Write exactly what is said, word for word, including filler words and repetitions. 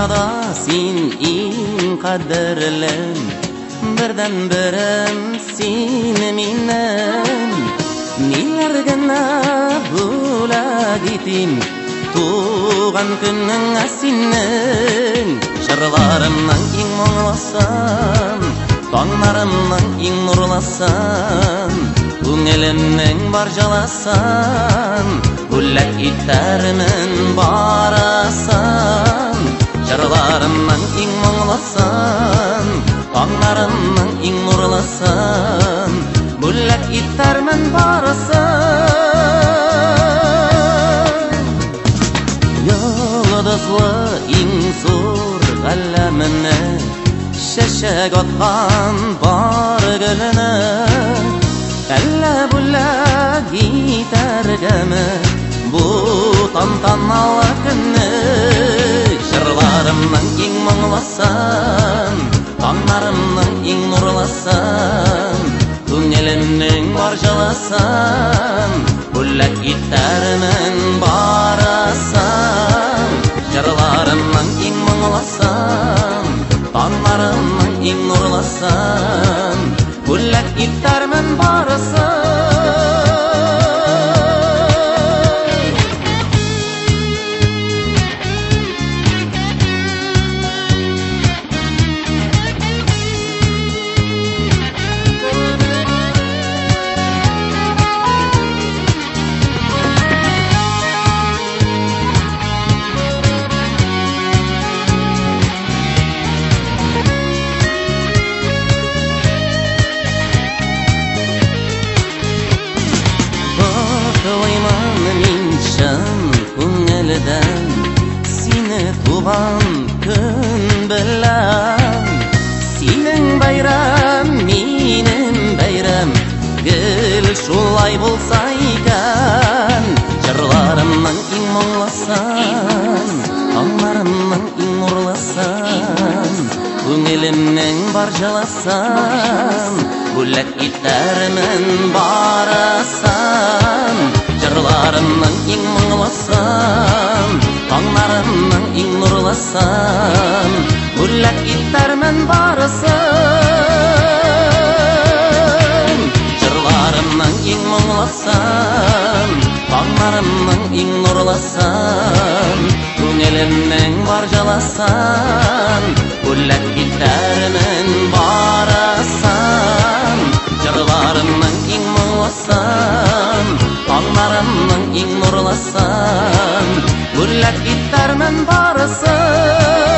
Dünyada sin in kaderlem, birden birim sin minem. Niler gana bula gitin, tuğan günün asinin. Şırlarımdan in muğlasam, tağlarımdan in nurlasam, Күңелемнең баржаласан, Бүләк итәрмен барасан. Жырларымның иң моңласын, Таңларымның иң нурласын, Бүләк итәрмен барасан. Йолдызлы иң зур галәменә, Чәчәк аткан бар гөлне, Әллә бүләк итәргәме бу тантаналы көнне. Җырларымның иң моңласын, таңнарымның иң нурласын, күңелемнең баржаласын, бүләк итәрмен барасын. Җырларымның иң моңласын, таңнарымның иң нурласын, Бүләк итәрмен барасын. Сине туган көн белән, Синең байрам, минем байрам, Гел шулай булса икән. Җырларымның иң моңласын, таңнарымның иң нурласын, күңелемнең баржаласын, бүләк итәрмен барасын. Җырларымның иң моңласын, таңнарымның иң нурласын, бүләк итәрмен барасын. Җырларымның иң моңласын, таңнарымның иң нурласын, күңелемнең баржаласын, бүләк итәрмен барасын. Җырларымның иң моңласын, таңнарымның иң нурласын, бүләк итәрмен барасын.